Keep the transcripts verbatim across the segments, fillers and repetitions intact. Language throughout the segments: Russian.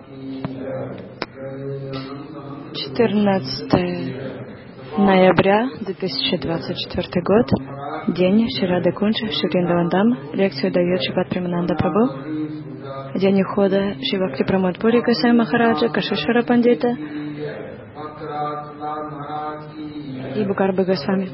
четырнадцатое ноября две тысячи двадцать четвёртый год. День Шри Рады Кунж, Шри Вриндаван. Лекцию дает Шримад Премананда Прабху. День ухода Шри Бхакти Прамод Пури Госвами Махараджа, Кашишвара Пандита и Букарбы Госвами.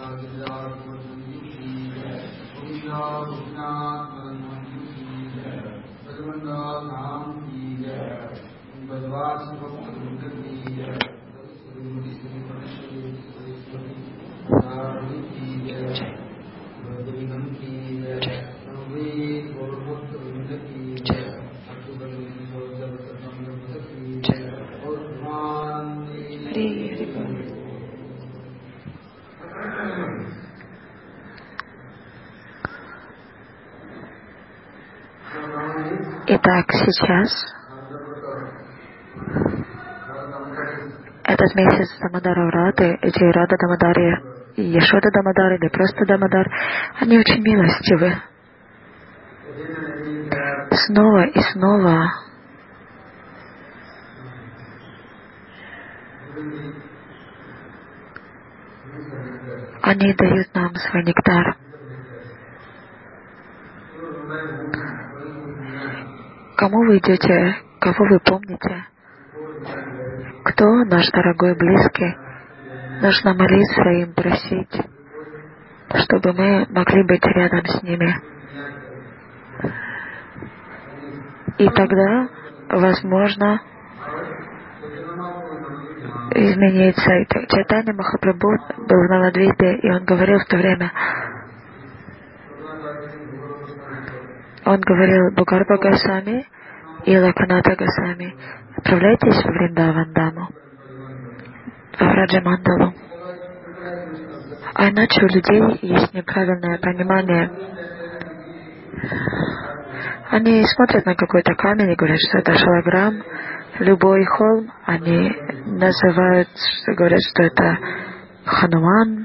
Итак, сейчас этот месяц Дамодара Враты, эти Рада Дамодари, Яшода Дамодар или просто Дамодар, они очень милостивы. Снова и снова они дают нам свой нектар. Кому вы идете, кого вы помните, кто наш дорогой близкий, нужно молиться им, просить, чтобы мы могли быть рядом с ними. И тогда, возможно, изменится. Чайтанья Махапрабху был в Навадвипе, и он говорил в то время, он говорил Букарба Госвами и Лаканата Госвами: отправляйтесь в Вриндаван-даму, в Раджамандалу. А иначе у людей есть неправильное понимание. Они смотрят на какой-то камень и говорят, что это шалаграм, любой холм. Они называют, что говорят, что это Хануман,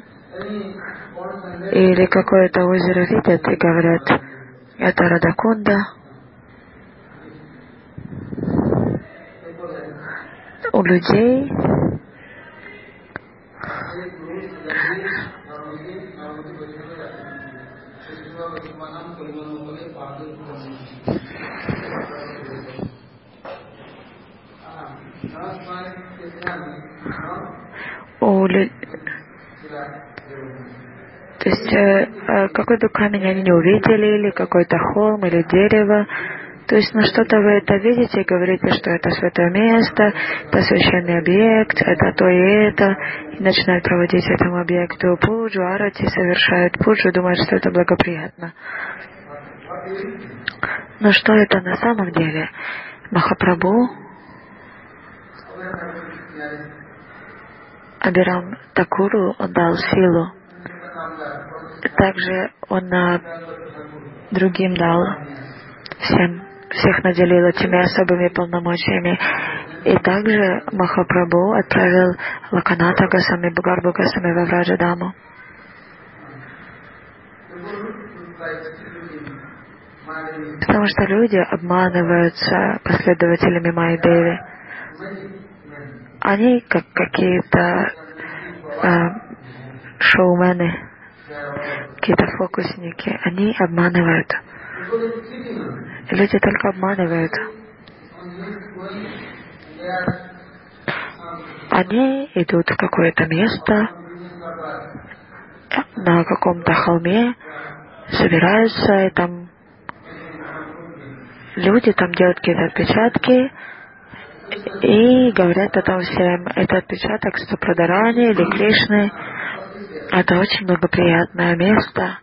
или какое-то озеро видят и говорят, это Радакунда. У людей у лю... То есть э, какой-то камень они не увидели, или какой-то холм, или дерево. То есть, ну что-то вы это видите и говорите, что это святое место, это священный объект, это то и это, и начинают проводить этому объекту пуджу, арати, совершают пуджу, думают, что это благоприятно. Но что это на самом деле? Махапрабху, Абирам Такуру, он дал силу. Также он другим дал, всем, всех наделил этими особыми полномочиями. И также Махапрабху отправил Лаканата Госвами, Букарбу Госвами во Враджадаму. Потому что люди обманываются последователями Майя-Деви. Они, как какие-то э, шоумены, какие-то фокусники, они обманывают. Люди только обманывают. Они идут в какое-то место, на каком-то холме, собираются, и там люди там делают какие-то отпечатки и говорят о том всем, это отпечаток Супрадарани или Кришны. Это очень благоприятное место.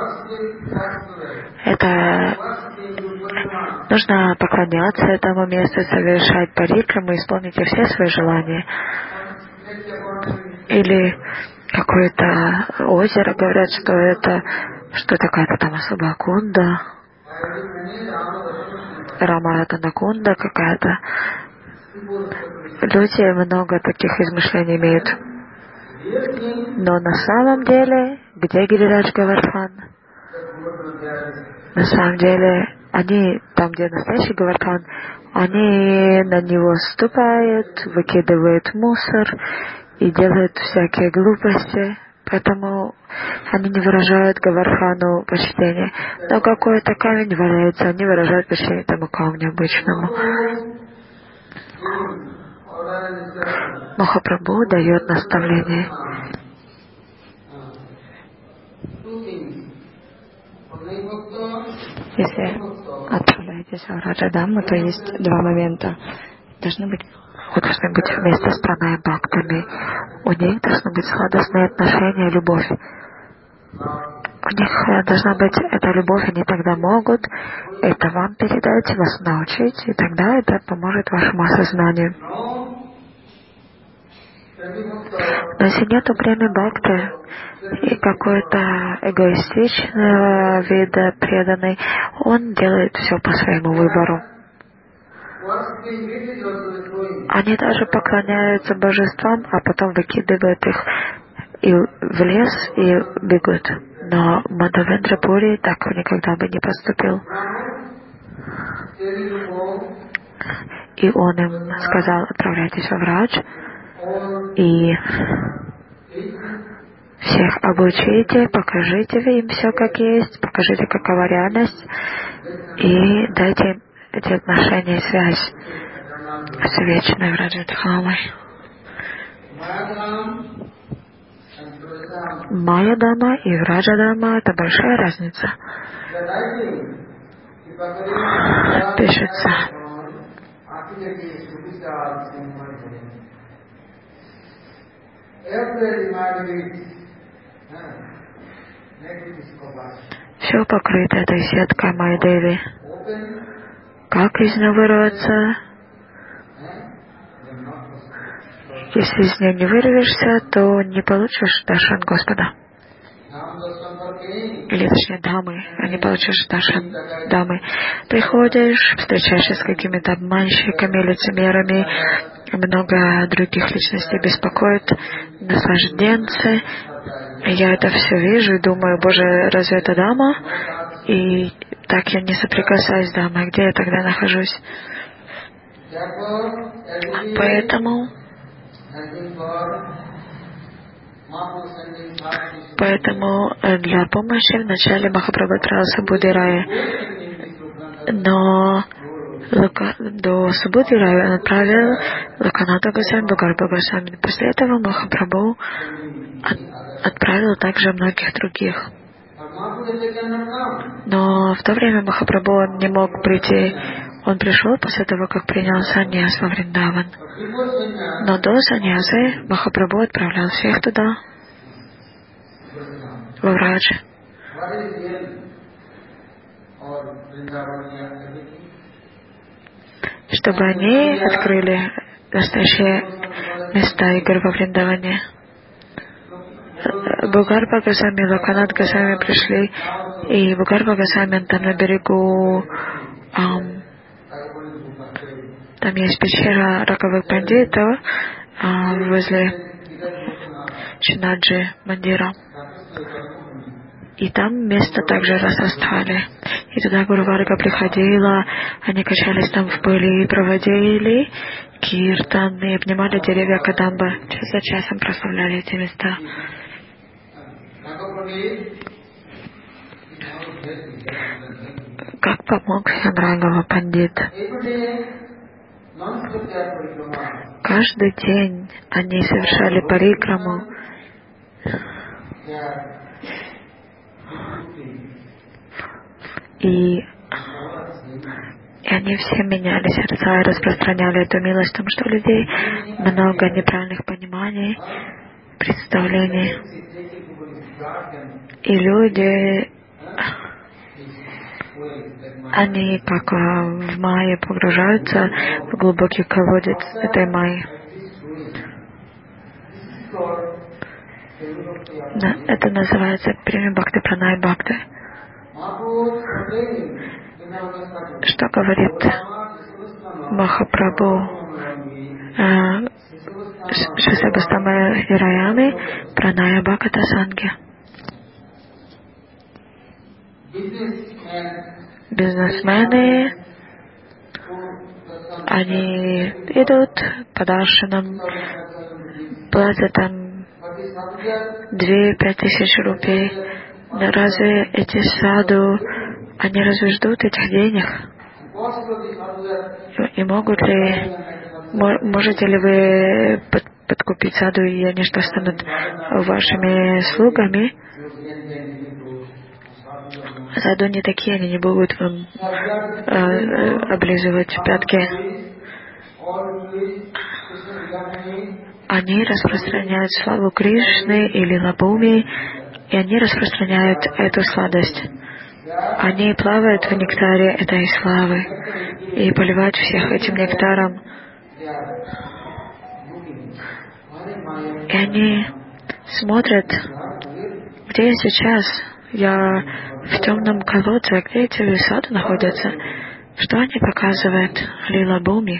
Это нужно поклоняться этому месту, совершать парикраму, исполнить все свои желания. Или какое-то озеро, говорят, что это, что такая-то там особая кунда, Рамаратана-кунда какая-то. Люди много таких измышлений имеют. Но на самом деле, где Гирирадж Говардхан? На самом деле, они, там, где настоящий Гавардхан, они на него ступают, выкидывают мусор и делают всякие глупости. Поэтому они не выражают Гавардхану почтение. Но какой-то камень валяется, они выражают почтение этому камню обычному. Махапрабху дает наставление. Если отправляетесь в Раджадамму, то есть два момента. Должны быть, вы должны быть вместе с пранай-бхактами. У них должны быть сладостные отношения, любовь. У них должна быть эта любовь, они тогда могут это вам передать, вас научить, и тогда это поможет вашему осознанию. Но если нету прямой бхакти и какой-то эгоистичного вида преданный, он делает все по своему выбору. Они даже поклоняются божествам, а потом выкидывают их и в лес и бегут. Но Мадхавендра Пури так никогда бы не поступил. И он им сказал: отправляйтесь во Врадж и всех обучите, покажите им все как есть, покажите, какова реальность, и дайте им эти отношения и связь с вечной Враджадхамой. Майя-дама и Враджа-дама — это большая разница. Пишется. Все покрыто этой сеткой Майя-деви. Как из нее вырваться? Если из нее не вырвешься, то не получишь даршан Господа. Или точнее дамы, а не получишь даршан дамы. Приходишь, встречаешься с какими-то обманщиками, лицемерами, много других личностей беспокоит, наслажденцы. Я это все вижу и думаю: Боже, разве это дама? И так я не соприкасаюсь с дамой. Где я тогда нахожусь? Поэтому Поэтому для помощи вначале Махапрабху отправил Субуди Рая. Но до Субуди Рая он отправил Локаната Госвами, Бхагарбха Госвами. После этого Махапрабху от, отправил также многих других. Но в то время Махапрабху он не мог прийти. Он пришел после того, как принял саньяс во Вриндаван. Но до саньясы Махапрабху отправлял всех туда, во Врадж. Чтобы они открыли настоящие места игр во Вриндаване. Бхагарбха Госвами, Локанат Госвами пришли, и Бхагарбха Госвами там на берегу, ам, там есть пещера раковых бандитов а, возле Чинаджи Мандира. И там место также Расастхали. И туда Гуру Варга приходила, они качались там в пыли и проводили киртан, и обнимали деревья Кадамба. Час за часом прославляли эти места. Как помог всем Рагава Пандит. Каждый день они совершали парикраму. И, и они все меняли сердца и распространяли эту милость, потому что у людей много неправильных пониманий, представлений. И люди, они как в майе погружаются в глубокий колодец этой майи. Это называется Преми Бхакти Пранай Бхакти. Что говорит Махапрабху Шисабастамая Вираями Праная Бхаката Санги? бизнесмены, они идут по даршинам, платят там две-пять тысяч рупий. Но разве эти саду, они разве ждут этих денег? И могут ли, можете ли вы под, подкупить саду, и они что, станут вашими слугами? Саду не такие, они не будут вам э, облизывать пятки. Они распространяют славу Кришны или Лабуми, и они распространяют эту сладость. Они плавают в нектаре этой славы и поливают всех этим нектаром. И они смотрят, где я сейчас. Я в темном колодце, где эти саду находятся. Что они показывают? Лила Буми.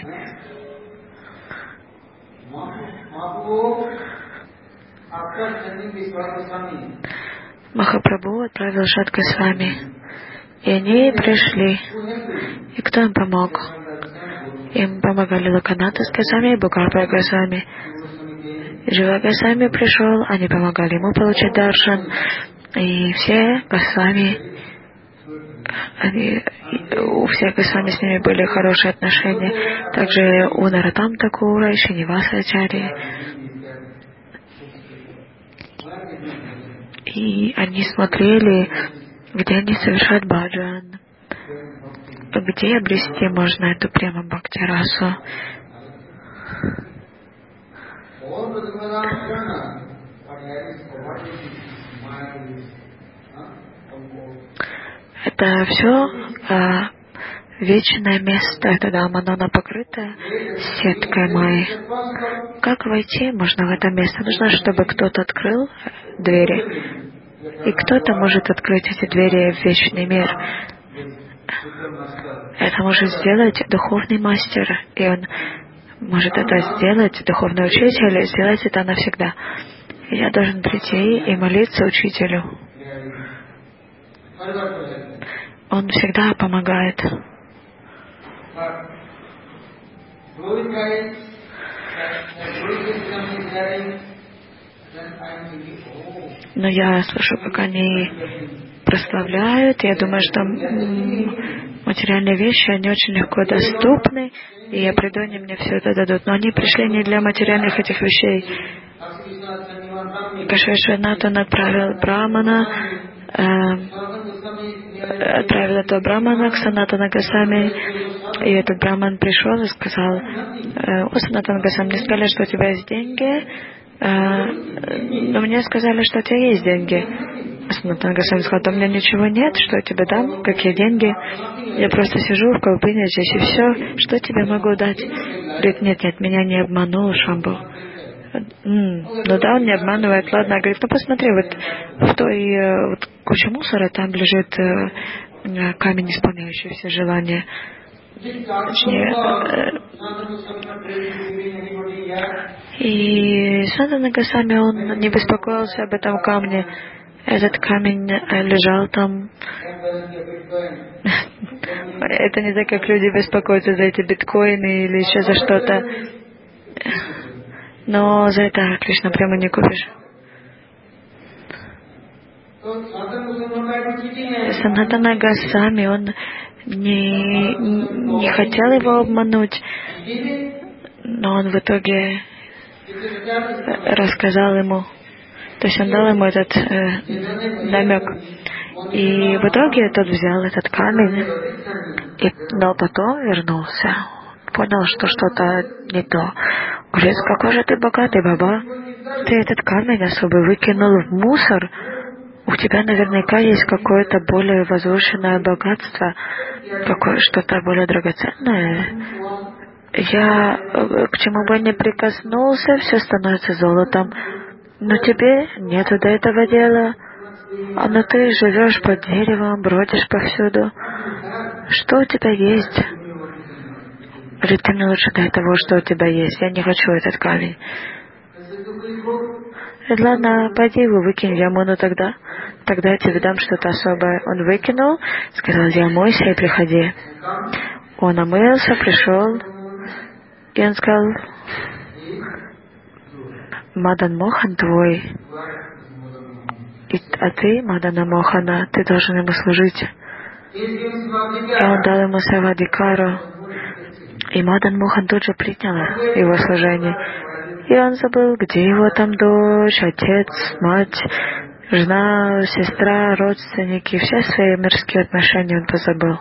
Махапрабху отправил Шат Госвами, и они пришли. И кто им помог? Им помогали Локаната с Госвами и Букарпа Госвами. И Жива Госвами пришел, они помогали ему получить даршан. И все Госвами, они, у всех Госвами с ними были хорошие отношения. Также у Наратам Такура и Шиниваса Ачарьи. И они смотрели, где они совершают баджан, где обрести можно эту прямо бхакти-расу. Это все а, вечное место, это Даманана покрыто сеткой майи. Как войти можно в это место? Нужно, чтобы кто-то открыл двери. И кто-то может открыть эти двери в вечный мир. Это может сделать духовный мастер, и он может это сделать, духовный учитель, и сделать это навсегда. И я должен прийти и молиться учителю. Он всегда помогает. Но я слышу, как они прославляют. Я думаю, что материальные вещи, они очень легко доступны, и я приду, они мне все это дадут. Но они пришли не для материальных этих вещей. Кашвишварнат, он отправил Брамана, э, отправил этого Брамана к Санатана Госвами, и этот Браман пришел и сказал: э, о, Санатана Госвами, мне сказали, что у тебя есть деньги, э, но мне сказали, что у тебя есть деньги. Санатана Госвами сказал: да у меня ничего нет, что я тебе дам, какие деньги? Я просто сижу в колыбели здесь и все, что тебе могу дать? Говорит: нет, нет, меня не обманул Шамбу. М-м, ну да, он не обманывает, ладно. Говорит: ну посмотри, вот в той вот куче мусора там лежит э, камень, исполняющий все желания. Точнее, э, и Санатана Госвами, он не беспокоился об этом камне. Этот камень лежал там. Это не так, как люди беспокоятся за эти биткоины или еще за что-то. Но за это Кришна прямо не купишь. Санатана Госвами, он не, не хотел его обмануть, но он в итоге рассказал ему, то есть он дал ему этот э, намек. И в итоге тот взял этот камень, и, но потом вернулся. Понял, что что-то не то. Говорит: какой же ты богатый, баба. Ты этот камень особый выкинул в мусор. У тебя наверняка есть какое-то более возвышенное богатство, какое что-то более драгоценное. Я к чему бы ни прикоснулся, все становится золотом. Но тебе нету до этого дела. А но ты живешь под деревом, бродишь повсюду. Что у тебя есть? Говорит: ты мне лучше дай того, что у тебя есть. Я не хочу этот камень. Говорит: ладно, пойди его выкинь в яму, ну тогда. тогда я тебе дам что-то особое. Он выкинул, сказал, иди омойся и приходи. Он омылся, пришел, и он сказал, Мадан Мохан твой, и, а ты, Мадана Мохана, ты должен ему служить. И он дал ему Савадикару, и Мадан Мохан тут же принял его служение. И он забыл, где его там дочь, отец, мать, жена, сестра, родственники, все свои мирские отношения он позабыл.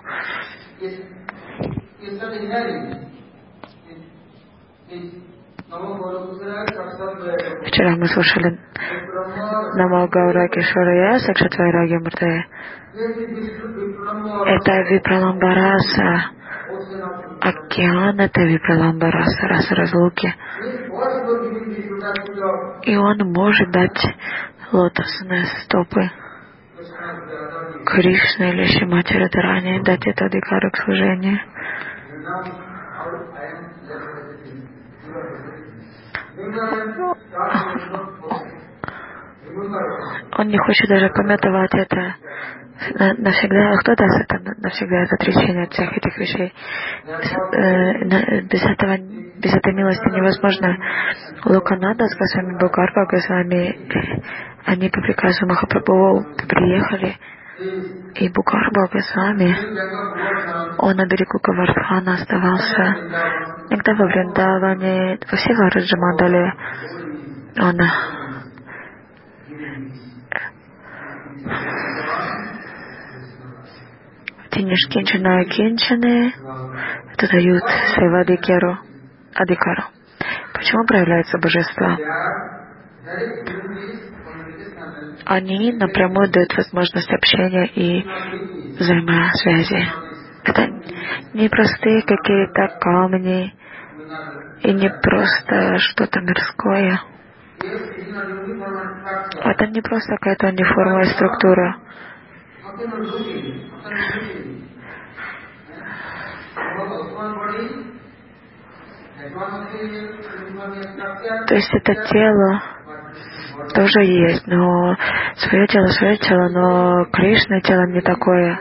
Вчера мы слушали Намо Гаура Кишварая Сакшатвайраги Муртая. Это Випраламбараса, океан, это Випраламбараса, раса разлуки. И он может дать лотосные стопы Кришны или Шримати Радхарани, дать это Адикару к служению. Он не хочет даже пометовать это навсегда. Кто даст это навсегда, это отречение от всех этих вещей? Без этого, без этой милости невозможно. Локананда с Госвами Бхагарбха Госвами, они по приказу Махапрабху приехали, и Бхагарбха Госвами, он на берегу Гавардхана оставался. Иногда во Вриндаване, во всех Раджамандале, он Тиниш Кинчана и Кинчаны, это дают Севадикеру, Адикару. Почему проявляется божество? Они напрямую дают возможность общения и взаимосвязи. Это не простые какие-то камни и не просто что-то мирское. Это не просто какая-то униформная структура. То есть это тело тоже есть, но свое тело, свое тело, но Кришна тело не такое.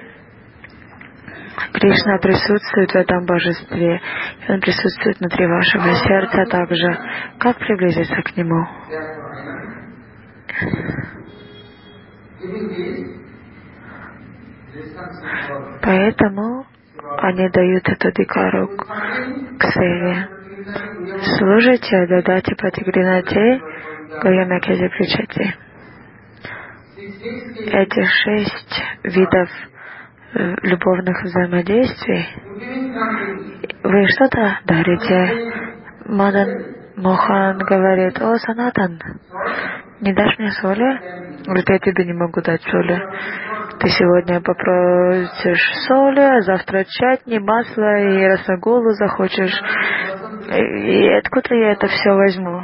Кришна присутствует в этом божестве, и он присутствует внутри вашего сердца также. Как приблизиться к нему? Поэтому они дают эту дикару к севе. Служите дадати патигринати гоямякязи причати. Эти шесть видов любовных взаимодействий. Вы что-то дарите? Мадан Мохан говорит: о, Санатан, не дашь мне соли? Говорит: я тебе не могу дать соли. Ты сегодня попросишь соли, а завтра чатни, масло и расагулу захочешь. И откуда я это все возьму?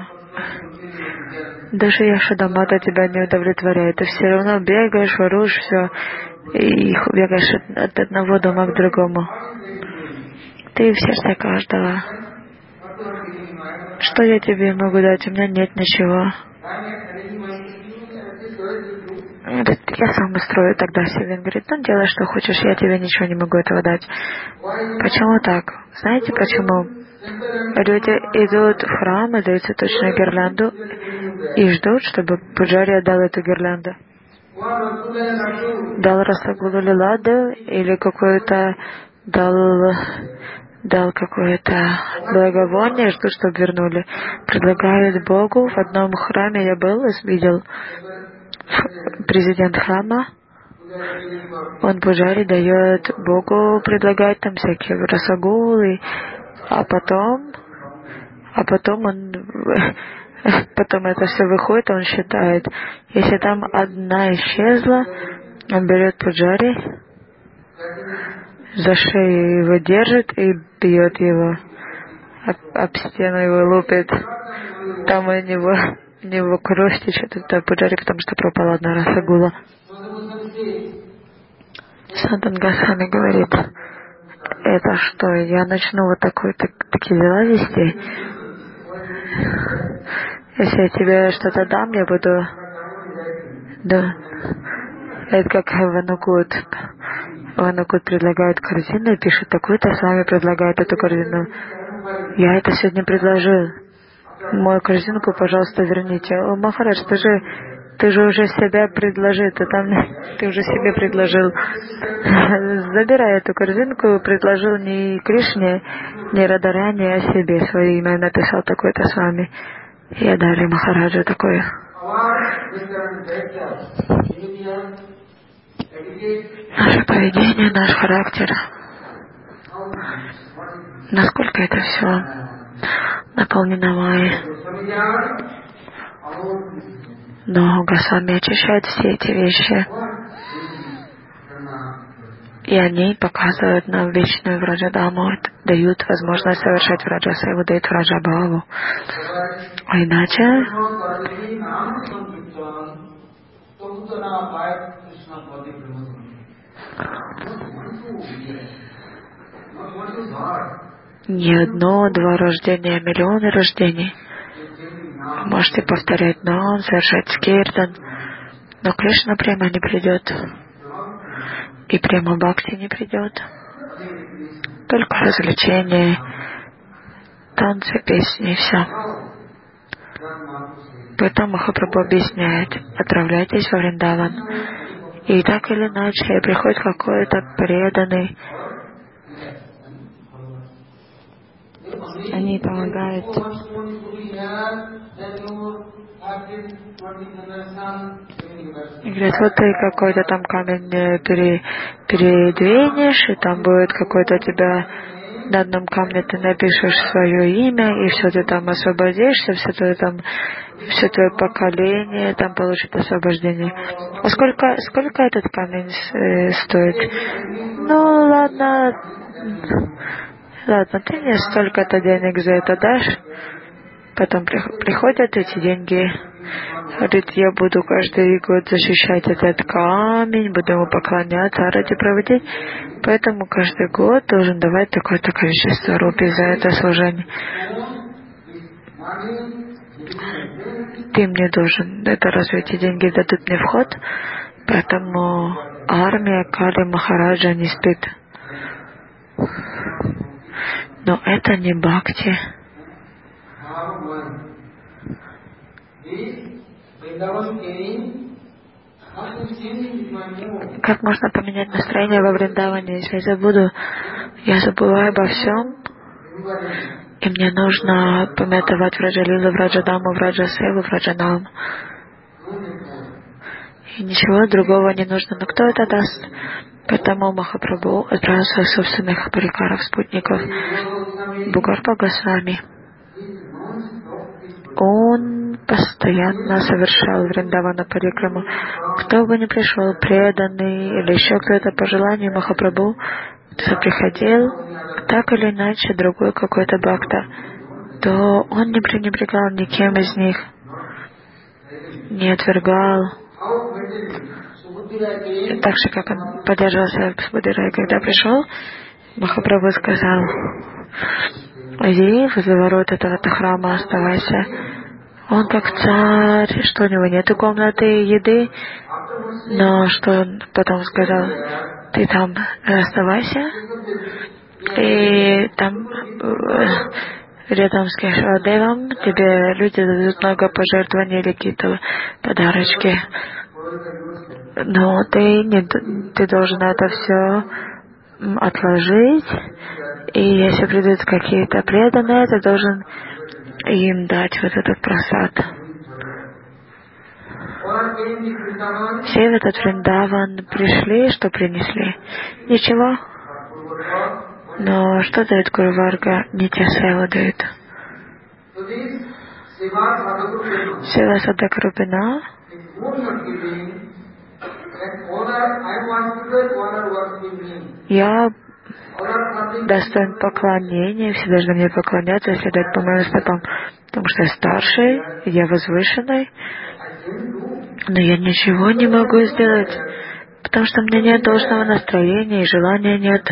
Даже Яшодамата тебя не удовлетворяет. Ты все равно бегаешь, воруешь все, и бегаешь от одного дома к другому. Ты в сердце каждого. Что я тебе могу дать? У меня нет ничего. Говорит: я сам устрою тогда себе. Он говорит: ну делай, что хочешь, я тебе ничего не могу этого дать. Почему так? Знаете почему? Люди идут в храм и дают цветочную гирлянду и ждут, чтобы пуджари дал эту гирлянду. Дал расагулу лиладу или какую-то дал, дал какое-то благовоние, ждут, чтобы вернули. Предлагают Богу. В одном храме я был и видел, президент храма, он пуджари дает Богу, предлагает там всякие расагулы, а потом, а потом он, потом это все выходит, он считает, если там одна исчезла, он берет пуджари, за шею его держит и бьет его, об, об стену его лупит, там у него, у него кровь течет, это пуджари, потому что пропала одна расагула. Сантан Госвами говорит: это что, я начну вот такой, так, такие дела вести? Если я тебе что-то дам, я буду Да. Это как Ванукут. Ванукут предлагает корзину и пишет такую-то, с вами предлагает эту корзину. Я это сегодня предложил. Мою корзинку, пожалуйста, верните. О, Махарадж, ты же, ты же уже себя предложил, ты там, ты уже себе предложил. Забирай эту корзинку, предложил не Кришне, не Радаране, а себе свое имя написал такое-то с вами. Я дали Махараджу такое. Наше поведение, наш характер. Насколько это все наполнено Майей. Но Госвами очищает все эти вещи. И они показывают нам вечную Враджадаму, дают возможность совершать Враджасеву, дают Враджабхаву. А иначе не одно, два рождения, а миллионы рождений. Вы можете повторять нам, совершать скиртан, но Кришна прямо не придет. И прямо бхакти не придет. Только развлечения, танцы, песни и все. Поэтому Махапрабху объясняет: отправляйтесь во Вриндаван. И так или иначе приходит какой-то преданный. Они помогают. И говорят, вот ты какой-то там камень пере, передвинешь, и там будет какой-то у тебя на одном камне ты напишешь свое имя, и все ты там освободишься, все ты там, все твое поколение там получит освобождение. А сколько, сколько этот камень э, стоит? Ну ладно, ладно, ты мне столько-то денег за это дашь. Потом приходят эти деньги. Говорит, я буду каждый год защищать этот камень, буду ему поклоняться, арати проводить. Поэтому каждый год должен давать такое-то количество рупий за это служение. Ты мне должен, это разве эти деньги дадут мне вход? Поэтому армия Кали Махараджа не спит. Но это не бхакти. Как можно поменять настроение во Вриндаване, если я забуду, я забываю обо всем, и мне нужно пометовать Враджалилу, Враджадаму, Враджасеву, Враджанам. И ничего другого не нужно. Но кто это даст? Поэтому Махапрабху отправил своих собственных парикаров, спутников, Бугарпа Госвами. Он постоянно совершал Вриндавана парикраму. Кто бы ни пришел, преданный или еще кто-то по желанию Махапрабху, кто приходил, так или иначе, другой какой-то бхакта, то он не пренебрегал никем из них, не отвергал. И так же, как он поддерживался с Будирой, когда пришел, Махапрабху сказал: иди возле ворот этого-то храма, оставайся. Он как царь, что у него нету комнаты еды, но что он потом сказал: ты там оставайся, и там рядом с Кешавадевом тебе люди дадут много пожертвований или какие-то подарочки. Но ты, не, ты должен это все отложить, и если придут какие-то преданные, ты должен им дать вот этот прасад. Все в этот Вриндаван пришли, что принесли? Ничего. Но что дает Гуру Варга? Нитья сева дает. Сева Садхака Рупина. Я достоин поклонения, все должны мне поклоняться, следовать по моим стопам, потому что я старший, я возвышенный, но я ничего не могу сделать, потому что у меня нет должного настроения и желания нет.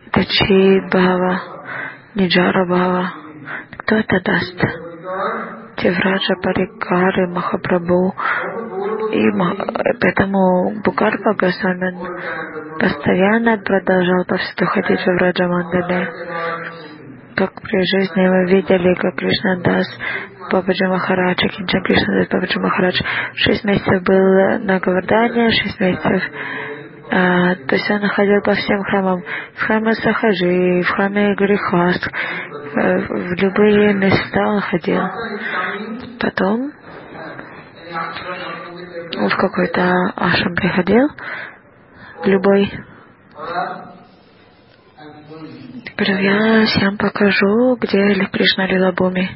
это Чит Бхава, Ниджара Бхава. Кто это даст? Тевраджа, Парикары, Махапрабху. И поэтому Букарпа Госвами постоянно продолжал повсюду ходить в Враджамандале. Как при жизни мы видели, как Кришна Дас, Бабаджи Махарадж, Кинча Кришна Дас, Бабаджи Махарадж шесть месяцев был на Говардане, шесть месяцев. А, то есть он ходил по всем храмам, в храме Сахаджи, в храме Грихаст, в любые места он ходил. Потом он в какой-то ашрам приходил, любой. Говорю, я всем покажу, где Кришна Лилабхуми.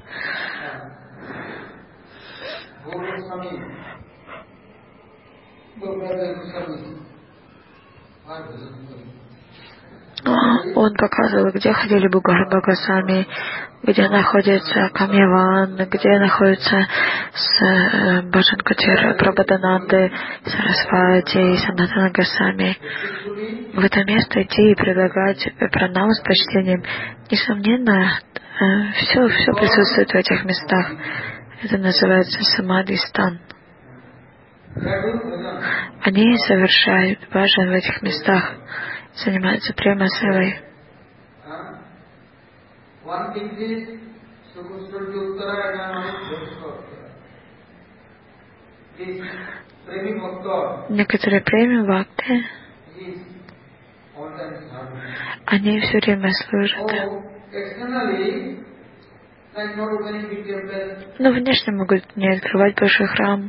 Он показывал, где ходили Букарпа Госвами, где находится Камьяван, где находится с Баджан Кутир Прабхадананды, Сарасвати, Санатана Госвами. В это место идти и предлагать пранам с почтением. Несомненно, все, все присутствует в этих местах. Это называется самадхистан. Они совершают баджан в этих местах, занимаются према севой. Некоторые преми бхакти, они все время служат. Но внешне могут не открывать большой храм.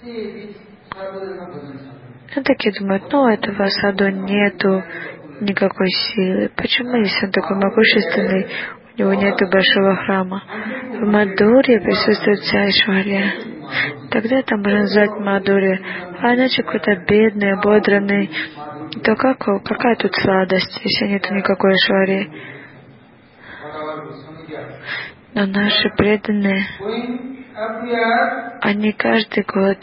И такие думают, ну, этого саду нету никакой силы. Почему, если он такой могущественный, у него нету большого храма? В Мадхуре присутствует вся Айшварья. Тогда это можно назвать Мадхуре. А иначе какой-то бедный, ободранный. То как, какая тут сладость, если нету никакой Айшварьи? Но наши преданные, они каждый год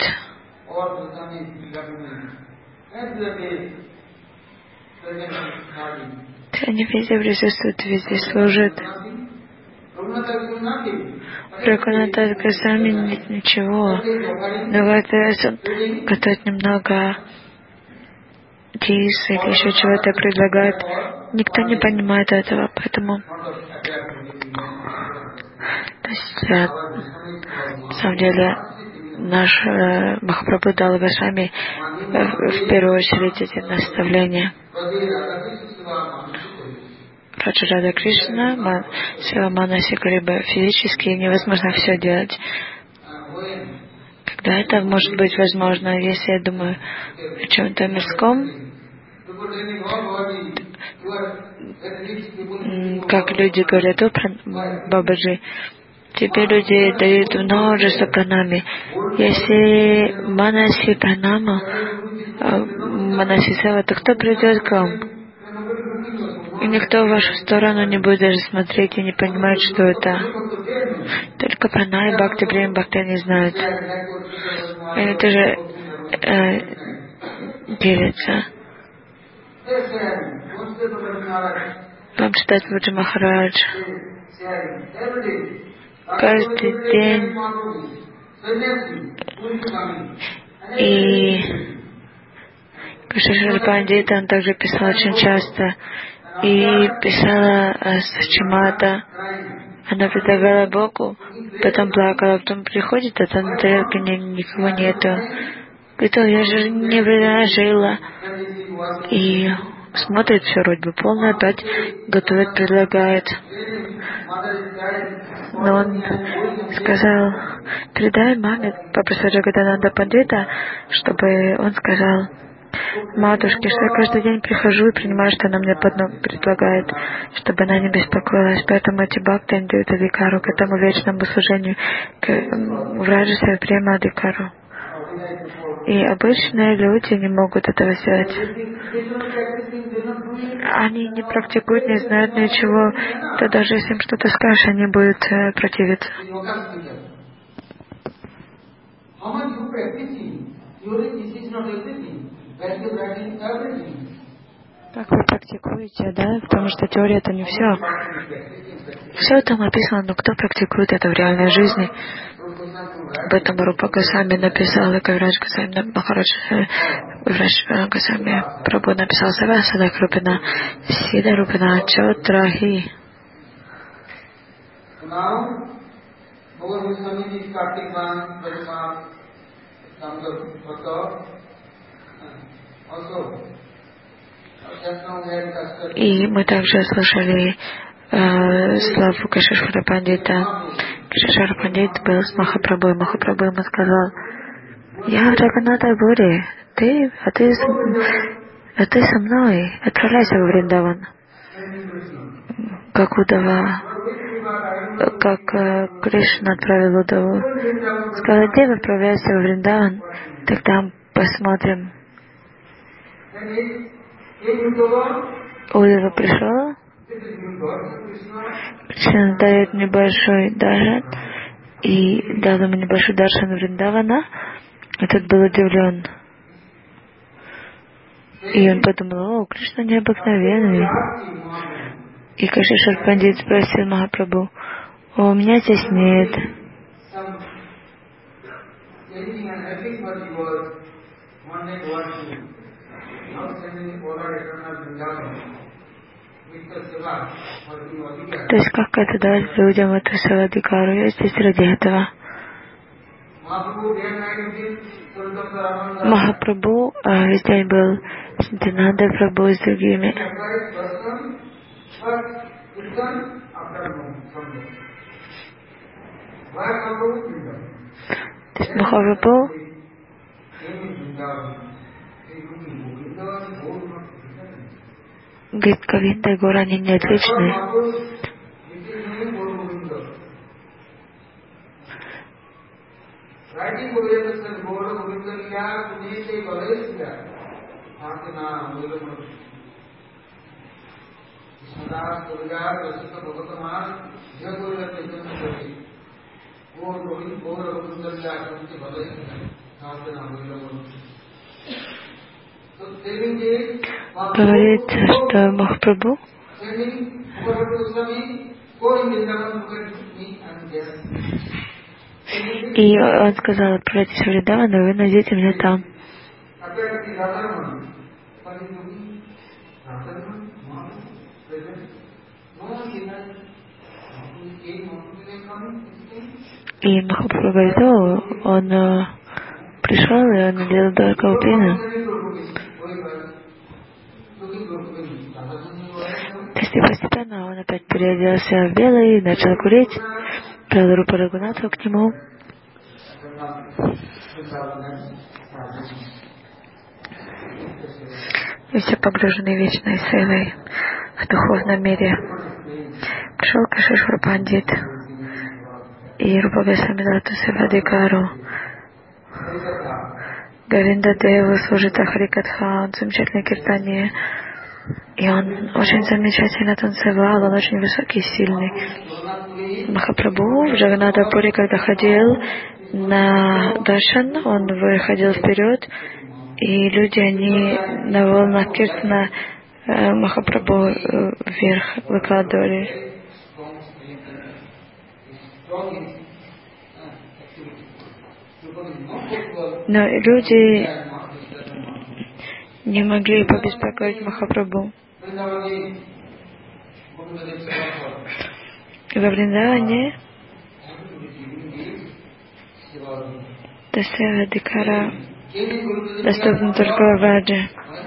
они везде присутствуют, везде служат. Рагунатас Госвами нет ничего, но говорят, он готовит немного рис или еще чего-то предлагает. Никто не понимает этого, поэтому то есть, на самом деле, наш э, Махапрабху дал Госвами э, в первую очередь эти наставления. Раджа Рада Кришна, Сила Манаси Кариба, физически невозможно все делать. Когда это может быть возможно, если я думаю о чем-то мирском, как люди говорят, о, Бабаджи, тебе люди дают множество пранами. Если Манаси Пранама, Манаси Сева, то кто придет к вам? И никто в вашу сторону не будет даже смотреть и не понимает, что это. Только пранай, бхакти, прем, бхакти не знают. Они тоже э, делятся. Вам читать Баджи Махарадж. Каждый день. И Кшишар Пандита, он также писал очень часто. И писала Сачимата. Она предлагала Богу, потом плакала, потом приходит, а там на тарелке никого нету. Говорит, я же не предложила. И смотрит, все вроде бы полно, опять готовит, предлагает. Но он сказал, передай маме, попросил Джагадананда Пандита, чтобы он сказал матушке, что я каждый день прихожу и принимаю, что она мне предлагает, чтобы она не беспокоилась. Поэтому эти бхакти дают адикару к этому вечному служению, к враджасе према адикару. И обычные люди не могут этого сделать. Они не практикуют, не знают ничего, то даже если им что-то скажешь, они будут э, противиться. Как вы практикуете, да? Потому что теория — это не все. Все там описано, но кто практикует это в реальной жизни? Об этом Рупа Госвами написал, и Кавирадж Госвами Махарадж Кавирадж Госвами Прабhu написал Савасада Крупина Сида Рупина Чотрахи. И мы также слышали э, славу Кашишвара Пандита. Кашишвара Пандит был с Махапрабху, и Махапрабху ему сказал: я в Джаганната Буре, ты, а ты, а ты со мной, отправляйся во Вриндаван. Как Удава, как э, Кришна отправил Удаву. Сказал: Дева, отправляйся во Вриндаван, тогда посмотрим. Удава пришел, Кришна дает небольшой даршан, и дал ему небольшой даршан Вриндавана. Этот был удивлен. И он подумал: о, Кришна необыкновенный. И Кашишвар Пандит спросил Махапрабху: о, у меня здесь нет. То есть как это дать людям эту савадикару? Я здесь ради этого. Махапрабху а, весь день был с Нитянандой Прабху и с другими. То есть Махапрабху говорит, Говинда и Гора, они не отличны. Говорит, что Махапрабху и он сказал: отправляйтесь в Вриндаван, и вы найдете меня там. И Махапрабху говорит: о, он э, пришел, и он делал Дваркаупину. То есть и постепенно он опять переоделся в белый, начал курить, привел Рупа Рагунатху к нему. И все погружены вечной силой в духовном мире. Пришел Кашишвар Пандит, и Рупа Госвами дал эту савадикару. Говинда Деву служит Ахарикатха, он замечательное киртание. И он очень замечательно танцевал, он очень высокий и сильный. Махапрабху в Джаганнатапуре, когда ходил на даршан, он выходил вперед, и люди, они на волнах киртана э, Махапрабху э, вверх выкладывали. Но люди не могли побеспокоить Махапрабху. И во Вриндаване Дасавадикара доступна только в Раджи.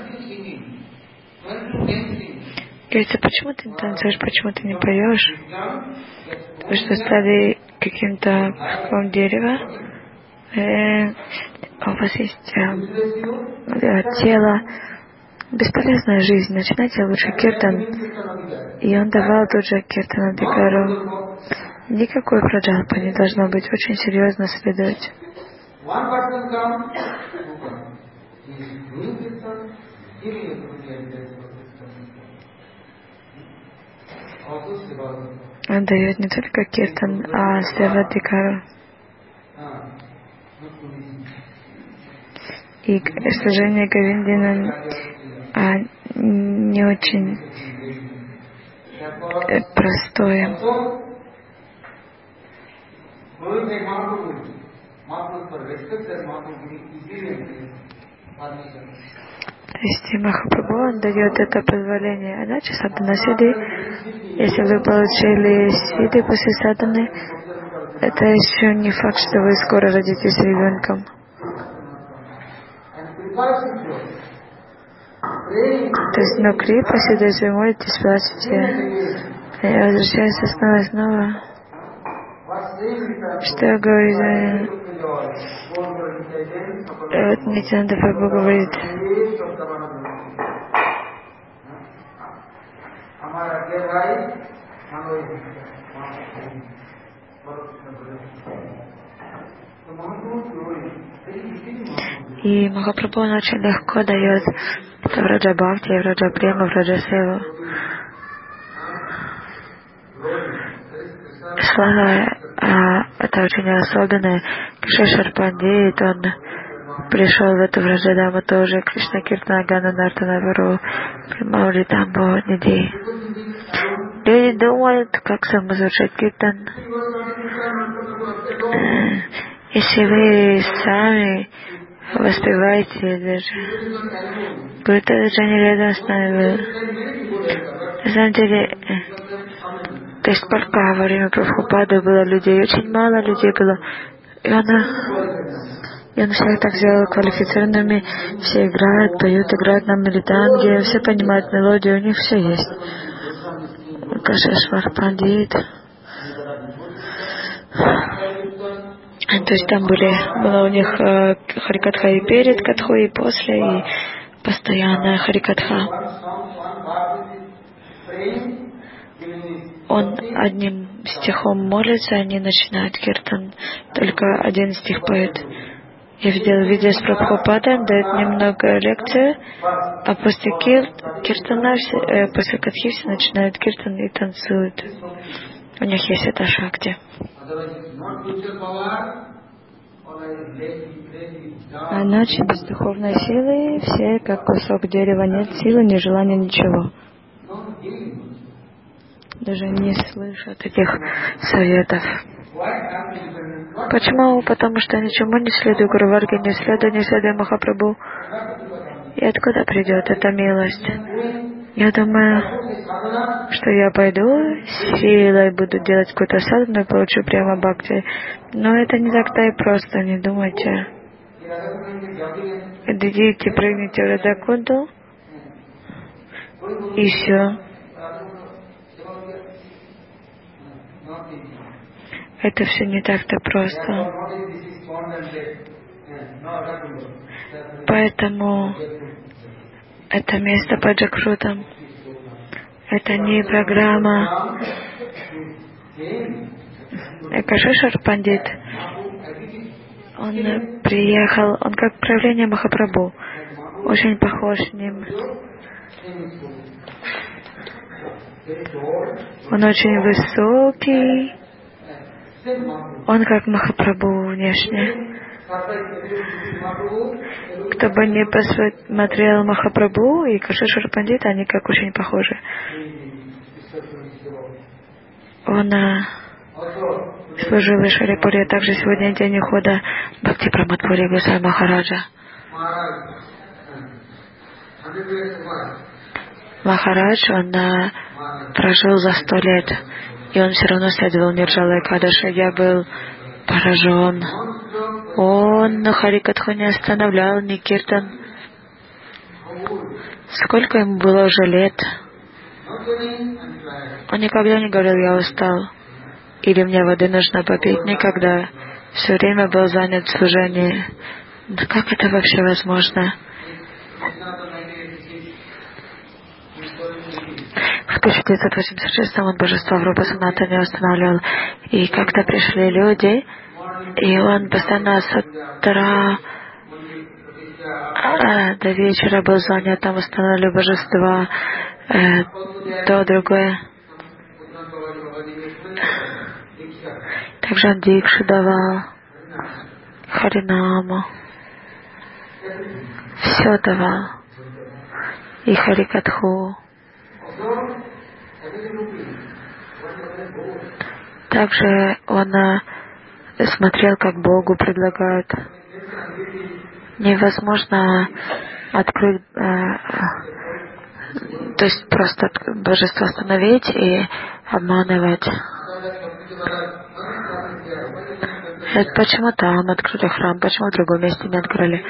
Говорится: почему ты не танцуешь, почему ты не поешь? Вы что, стали каким-то куском дерева? Э, у вас есть э, тело, бесполезная жизнь, начинайте лучше киртан. И он давал тут же киртан Дикару. Никакой праджалпы не должно быть, очень серьезно следовать. Он дает не только киртан, а севадикару. И, к сожалению, Говиндина а, не очень простое. То есть Махапрабху, он дает это позволение. Иначе садхана сиddhi, если вы получили сиddhi после садханы, это еще не факт, что вы скоро родитесь ребенком. То есть, но крипа, если вы молитесь, плачете, и возвращаетесь снова и снова. Что говорит? Вот Нитянанда Прабху говорит: и Махапрабху, он очень легко дает в Раджа Бхакти, в Раджа Према, в Раджа Севу. Слава, а, это очень особенное. Кшешар Пандит, он пришел в эту Враджадаму тоже, Кришна Киртана Гана Нартана Вару, Маули Тамбо Ниди. Люди думают, как самозвучать киртан. Если вы сами воспеваете даже, говорит, это же не рядом с нами. На самом деле, то есть только во время Прабхупады было людей, очень мало людей было. И она, и он всех так сделал квалифицированными, все играют, поют, играют на мридангу, все понимают мелодию, у них все есть. Кшешар Пандит. То есть там были, было у них э, Харикатха и перед Катхой, и после, и постоянная Харикатха. Он одним стихом молится, они начинают киртан, только один стих поет. Я видел видео с Прабхупадой, он дает немного лекции, а после кир, киртана, все, э, после катхи все начинают киртан и танцуют. У них есть это шакти. А иначе без духовной силы все как кусок дерева, нет силы, ни желания, ничего. Даже не слышат этих советов. Почему? Потому что ничему не следует Гуру Варге, не следует, не следует Махапрабху. И откуда придет эта милость? Я думаю, что я пойду силой буду делать какую-то садхану и получу прямо бхакти. Но это не так-то и просто, не думайте. Идите, прыгните в Радакунду, и все. Это все не так-то просто. Поэтому это место под Джакрутом. Это не программа. Кшешар Пандит, он приехал, он как правление Махапрабху, очень похож с ним. Он очень высокий, он как Махапрабху внешне. Кто бы не посмотрел Махапрабху и Кшешар Пандит, они как очень похожи. Он а, служил в Шарипуре, а также сегодня день ухода Бхакти Прамадпури Госвами Махараджа. Махарадж, он а, прожил за сто лет, и он все равно следовал Нирджала Экадаши. Я был поражен. Он на Харикатху не останавливал, ни киртан. Сколько ему было уже лет? Он никогда не говорил: я устал, или мне воды нужно попить. Никогда. Все время был занят в служении. Да как это вообще возможно? В тысяча девятьсот восемьдесят шестом он божество в Рупа Санатане устанавливал. И как-то пришли люди, и он постоянно с утра а, до вечера был занят, там устанавливали божества, э, то, другое. Также он дикшу давал, Харинаму, все давал, и Харикатху. Также он смотрел, как Богу предлагают. Невозможно открыть, э, то есть просто божество остановить и обманывать. Это почему там открыли храм, почему в другом месте не открыли?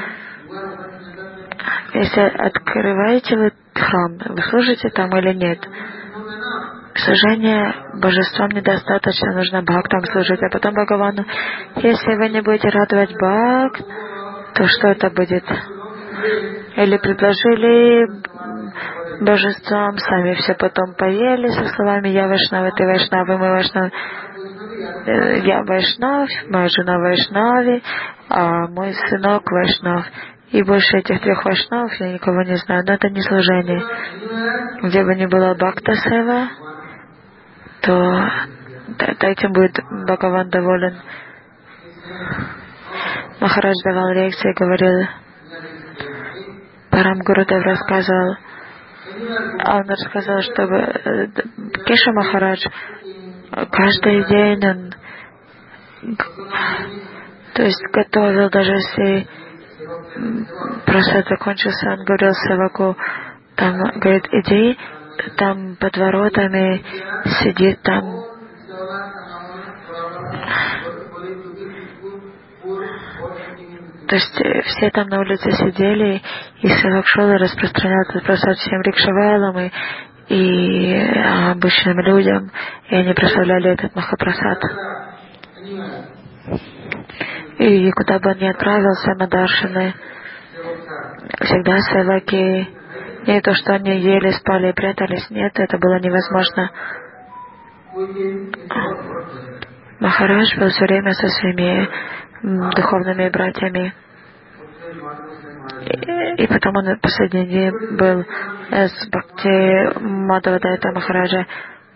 Если открываете вы храм, вы служите там или нет? Служение божествам недостаточно, нужно бхактам служить, а потом Бхагавану. Если вы не будете радовать бхакт, то что это будет? Или предложили божествам, сами все потом поели со словами «Я Вайшнава, ты Вайшнава, мы Вайшнавы». Я Вайшнав, моя жена Вайшнави, а мой сынок Вайшнав. И больше этих трех Вайшнавов я никого не знаю. Но это не служение. Где бы ни была Бхакта Сева, то этим будет Бхагаван доволен. Махарадж давал лекции, говорил, Парам Гурудев рассказывал, а он рассказал, что Кеша Махарадж каждый день он, то есть готовил, даже если просад закончился, он говорил Севаку, там, говорит, иди, там под воротами сидит там то есть все там на улице сидели, и Севак шел и распространял этот просад всем рикшавелам и, и обычным людям, и они прославляли этот Махапрасад. И куда бы он ни отправился на даршины, всегда севаки, не то, что они ели, спали и прятались, нет, это было невозможно. Махарадж был все время со своими духовными братьями. И, и потом он в последний день был с Бхакти Мадхавадайта Махараджа.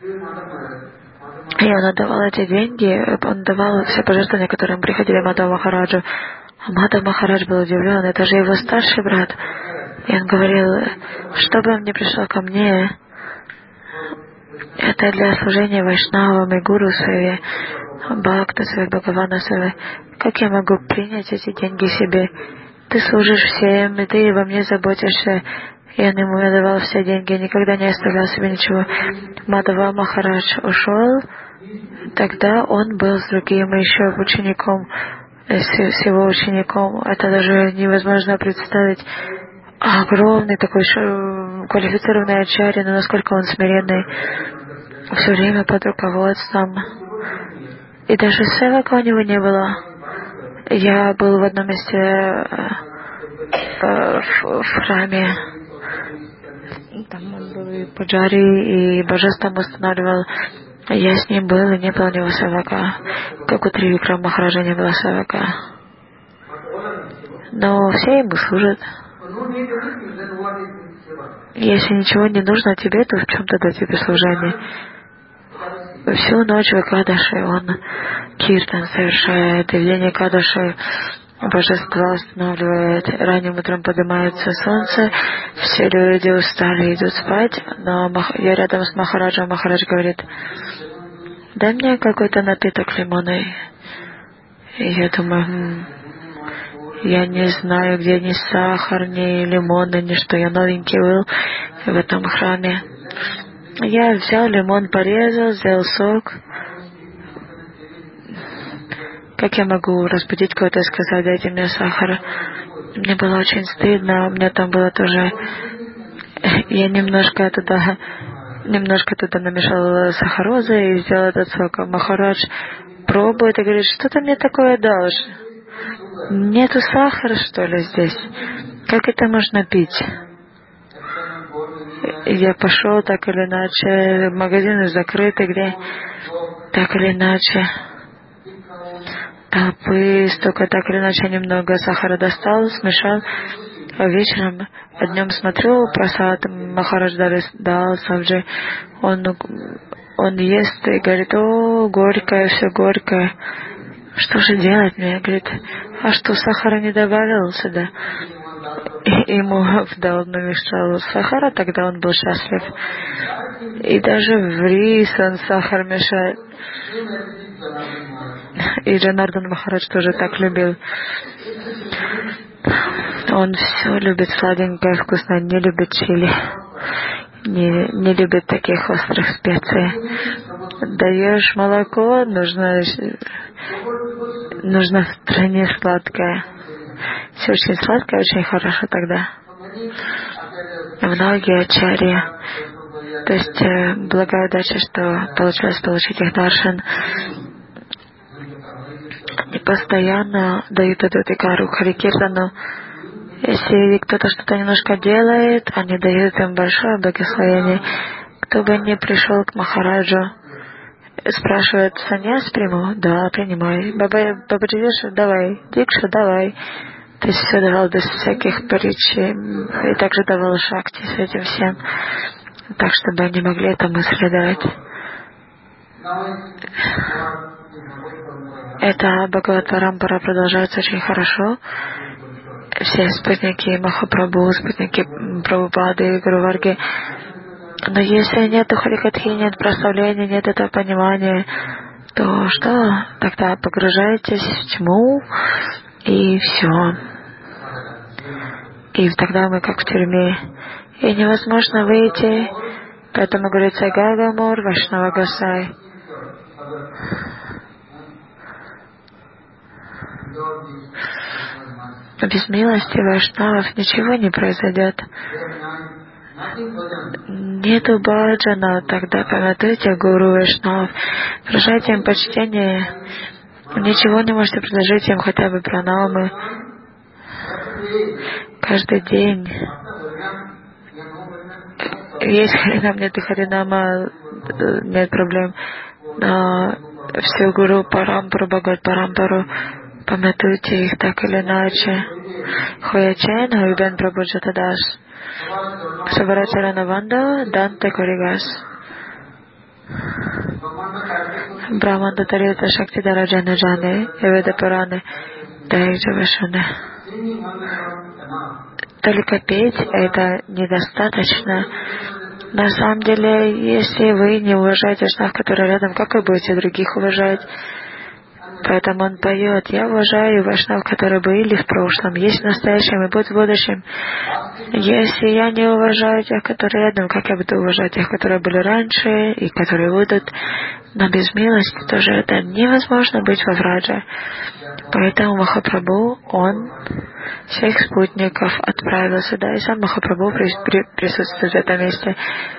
И он отдавал эти деньги, он давал все пожертвования, которые ему приходили Мадхава Махараджу. А Мадхав Махарадж был удивлен, это же его старший брат. И он говорил, что бы он ни пришел ко мне, это для служения Вайшнавам и Гуру Севе, Бхакта Севе, Бхагавана Севе. Как я могу принять эти деньги себе? Ты служишь всем, и ты обо мне заботишься. И он ему давал все деньги, никогда не оставлял себе ничего. Мадхава Махарадж ушел, тогда он был с другим еще учеником, с его учеником. Это даже невозможно представить. Огромный такой квалифицированный ачарья, но насколько он смиренный, все время под руководством. И даже севака у него не было. Я был в одном месте э, в, в храме. Там он был и пуджари, и божеством устанавливал. Я с ним был, и не было у него севака. Как у Тривикрама Махараджа не было севака. Но все ему служат. Если ничего не нужно тебе, то в чем тогда тебе служение? Всю ночь в Экадаши он киртан совершает, и в день Экадаши божество останавливает, ранним утром поднимается солнце, все люди устали, идут спать, но я рядом с Махараджем, Махарадж говорит, дай мне какой-то напиток лимонный. И я думаю, хм, я не знаю, где ни сахар, ни лимоны, ни что, я новенький был в этом храме. Я взял лимон, порезал, взял сок. Как я могу разбудить кого-то и сказать, дайте мне сахара? Мне было очень стыдно, у меня там было тоже... Я немножко туда, немножко туда намешала сахарозы и сделал этот сок. А Махарадж пробует и говорит, что ты мне такое дал? Нету сахара, что ли, здесь? Как это можно пить? Я пошел так или иначе, магазины закрыты, где так или иначе толпы, столько так или иначе немного сахара достал, смешал. А вечером, а днем смотрю, просад Махарадж дал сабджи, он, он ест и говорит, о, горькое, все горькое. Что же делать мне? Говорит, а что, сахара не добавил сюда? И ему дал намешал сахара, тогда он был счастлив. И даже в рис он сахар мешает. И Джанардан Махарадж тоже так любил. Он все любит сладенькое, вкусное, не любит чили. Не, не любит таких острых специй. Даешь молоко, нужно, нужно в стране сладкое. Все очень сладкое, очень хорошо тогда. Многие ачарьи, то есть э, благая удача, что получилось получить их даршан, они постоянно дают эту викару Харикиртану. Если кто-то что-то немножко делает, они дают им большое благословение. Кто бы ни пришел к Махараджу, спрашивает: саньяс приму? Да, принимай. Баба, Бабаджи Виша, давай. Дикшу, давай. То есть все давал без всяких притчей. И также давал шакти с этим всем. Так, чтобы они могли этому следовать. Эта Бхагават Парампара продолжается очень хорошо. Все спутники Махапрабху, спутники Прабхупады и Гуру Варги. Но если нет харикатхи, нет прославления, нет этого понимания, то что? Тогда погружаетесь в тьму, и все. И тогда мы как в тюрьме. И невозможно выйти. Поэтому говорится Гагамур Вашнава Гасай. Без милости Вайшнавов ничего не произойдет. Нету баджана, тогда помятуйте Гуру Вайшнавов, выражайте им почтение. Ничего не можете предложить им, хотя бы пранамы. Каждый день. Есть харинам, нет и харинама, нет проблем. Но всю Гуру Парампару, Бхагават Парампару, помятуйте их так или иначе. Хоячен, Хойбен Прабhuджатадаш. Саварачарана Ванда, Данте Коригас. Брахманда Тарита Шакти Дараджана Джане, Эведа Пураны, Дайджавашане. Только петь это недостаточно. На самом деле, если вы не уважаете вайшнав, который рядом, как вы будете других уважать? Поэтому он поет: я уважаю вайшнав, которые были в прошлом, есть в настоящем и будут в будущем. Если я не уважаю тех, которые рядом, как я буду уважать тех, которые были раньше и которые будут? Но без милости тоже это невозможно быть во врадже. Поэтому Махапрабху, он всех спутников отправил сюда, и сам Махапрабху при, при, присутствует в этом месте.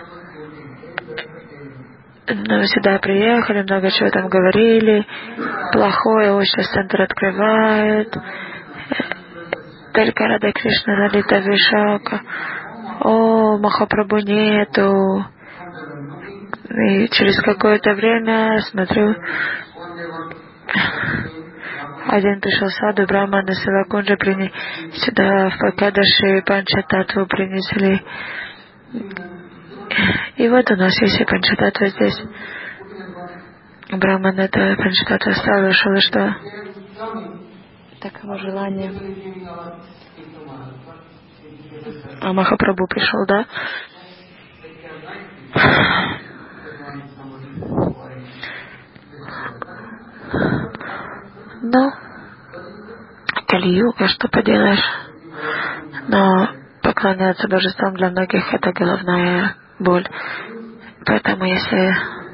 Мы сюда приехали, много чего там говорили, плохое, вот сейчас центр открывают, только Рада Кришна налита Вишака, о, Махапрабху нету. И через какое-то время смотрю, один пришел саду, Брахманы Савакунджа принесли сюда в Пакадаши Панчататву принесли. И вот у нас есть и Панчататва здесь. Брахман это Панчататва стал, ушел, и что? Таково желание. А Махапрабху пришел, да? Ну, Кали-юга, что поделаешь. Но поклоняться божествам для многих это головная боль. Поэтому если,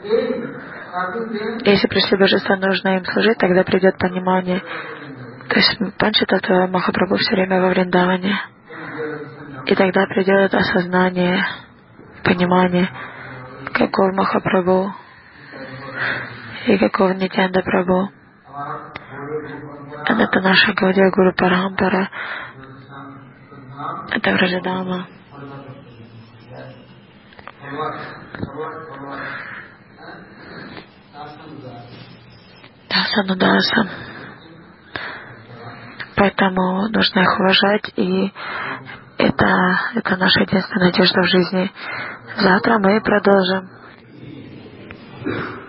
если пришли божества, нужно им служить, тогда придет понимание. То есть Панчататва Махапрабху все время во Вриндаване. И тогда придет осознание, понимание, каков Махапрабху и каков Нитьянанда Прабху. Это наша Гаудия Гуру Парампара. Это Враджадама. Дасан Удасан. Поэтому нужно их уважать, и это, это наша единственная надежда в жизни. Завтра мы продолжим.